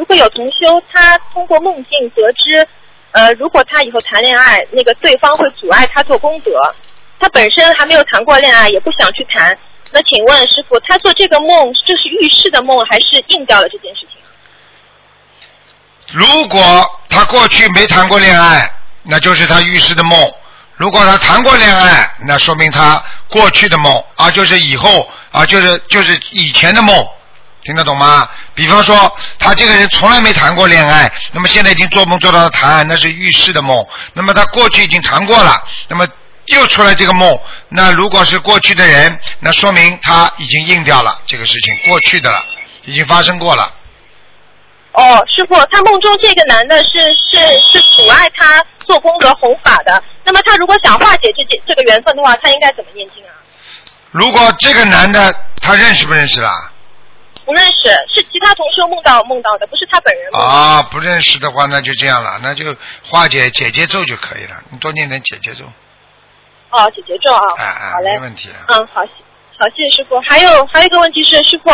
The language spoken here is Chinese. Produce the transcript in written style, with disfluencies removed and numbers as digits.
会有同修他通过梦境得知，如果他以后谈恋爱，那个对方会阻碍他做功德，他本身还没有谈过恋爱，也不想去谈。那请问师父，他做这个梦，这是预示的梦，还是应掉了这件事情？ 如果他过去没谈过恋爱，那就是他预示的梦；如果他谈过恋爱，那说明他过去的梦，就是以后就是以前的梦，听得懂吗？比方说他这个人从来没谈过恋爱，那么现在已经做梦做到了谈，那是预示的梦。那么他过去已经谈过了，那么又出来这个梦，那如果是过去的人，那说明他已经应掉了这个事情，过去的了，已经发生过了。 哦，师父，他梦中这个男的是阻碍他做功德弘法的，那么他如果想化解这个缘分的话，他应该怎么念经啊？ 如果这个男的他认识不认识啦？ 不认识，是其他同修梦到的，不是他本人。 不认识的话，那就这样了，那就化解解结咒就可以了，你多念点解结咒。 解结咒啊。好嘞， 没问题。 好，谢谢师傅。还有一个问题是，师傅，